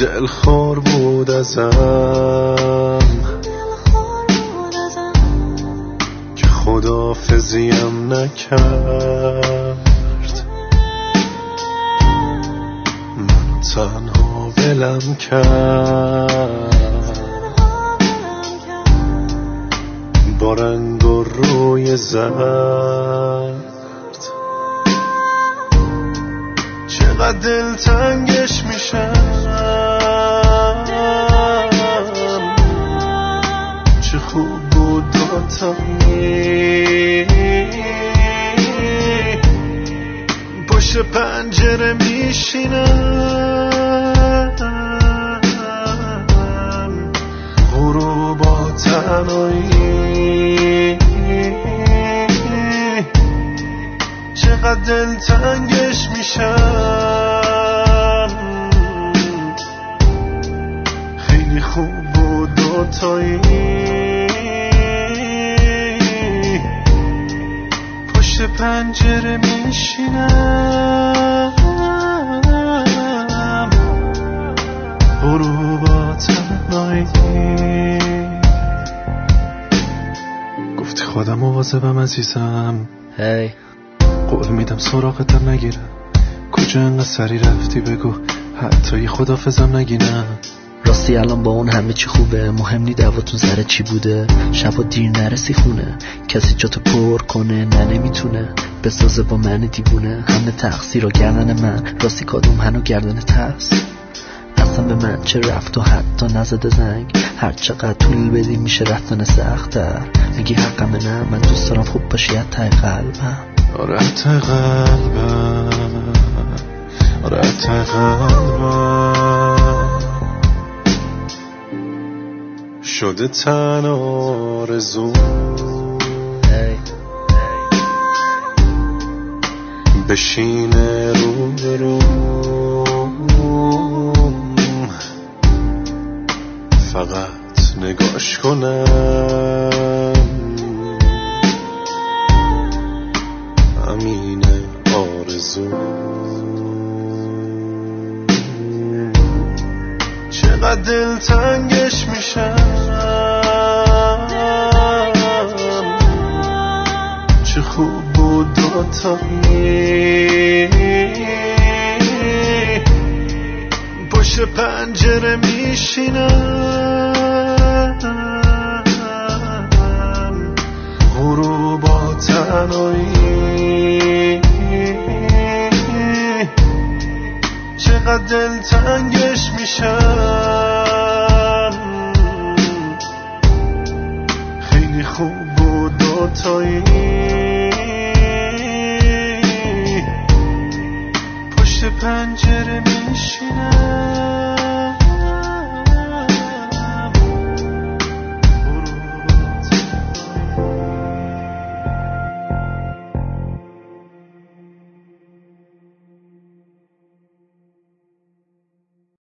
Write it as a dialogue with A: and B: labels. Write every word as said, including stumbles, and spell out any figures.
A: دلخور بود ازم که خداحافظیم نکرد، من تنها ولم کرد با رنگ و روی زرد. چقدر دلتنگش میشم، چه خوب بود دوتایی پشت پنجره میشینم، غروبا تنهایی چقدر دلتنگش میشم. خیلی خوب بود دوتایی پشت پنجره میشینم، غروبا تنهایی. گفتی خودم مواظبم عزیزم،
B: هی
A: قول میدم سراغتم نگیرم. کجا انقدر سری رفتی بگو حتی یه خدافظم نگینم.
B: راستی الان با اون همه چی خوبه، مهم نی دعواتون سر چی بوده. شبا دیر نرسی خونه، کسی جاتو پر کنه نه نمیتونه بسازه با من دیوونه. همه تقصیر و گردن من، راستی کادوم هنو گردن ترس. اصلا به من چه رفت و حتی نزده زنگ، هر چقدر طول بدی میشه رفتن سخت‌تر. میگی حقم نه، من دوست دارم خوب باشی ته قلبم.
A: آره ته قلبم، آره ته قلبم شده تن آرزو بشینه رو برو، فقط نگاش کنم. همین آرزو چقدر دلتنگش میشم، چه خوب بود دوتایی پشت پنجره میشینم، غروبا تنهایی چقدر دلتنگش میشم. خیلی خوب بود دوتایی پشت پنجره میشینم.